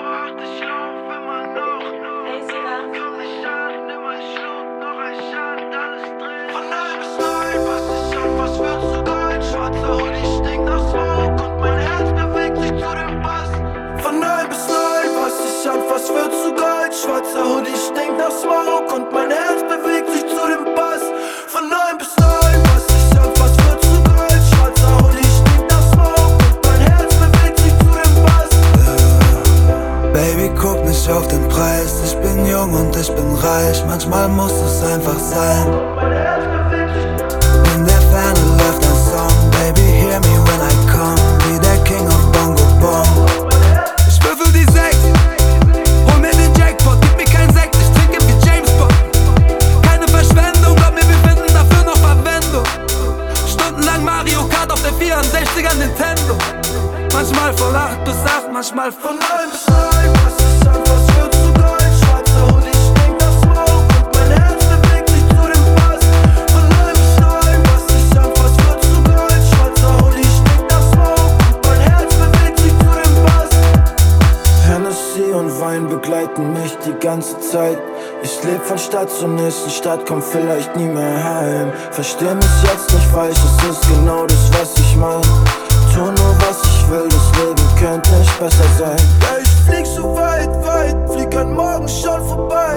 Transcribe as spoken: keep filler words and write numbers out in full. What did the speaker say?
acht, ich lauf immer noch. Komm nicht an, nimm ein Schluck, noch ein Shot, alles drin. Von neun bis neun, was ist an, was wird zu gold? Schwarzer Hoodie stinkt nach Smoke und mein Herz bewegt sich zu dem Bass. Von neun bis neun, was ist an, was wird zu gold? Schwarzer Hoodie stinkt nach Smoke und mein Herz bewegt sich zu dem Bass. Von neun bis neun, was ist an, was wird zu gold? Schwarzer Hoodie stinkt nach Smoke und mein Herz bewegt sich zu dem Bass. Baby, guck nicht auf den Preis. Ich bin jung und ich bin reich. Manchmal muss es einfach sein. In der Ferne läuft ein Song. Baby, hear me when I come. Wie der King of Bongo Bong. Ich würfel die sechs. Hol mir den Jackpot. Gib mir keinen Sekt. Ich trinke wie James Bond. Keine Verschwendung. Glaub mir, wir finden dafür noch Verwendung. Stundenlang Mario Kart auf der vierundsechziger Nintendo. Manchmal von acht bis acht, manchmal von neun bis neun. Was ist an, was wird zu gold? Schwarzer Hoodie stinkt nach Smoke und mein Herz bewegt sich zu dem Bass. Von neun bis neun, was ist an, was wird zu gold? Schwarzer Hoodie stinkt nach Smoke und mein Herz bewegt sich zu dem Bass. Hennessy und Wein begleiten mich die ganze Zeit. Ich leb von Stadt zur nächsten Stadt, komm vielleicht nie mehr heim. Versteh mich jetzt nicht falsch, es ist genau das, was ich mein. Tu nur was ich will, das Leben könnte nicht besser sein. Ja, ich flieg so weit, weit, flieg an morgen schon vorbei.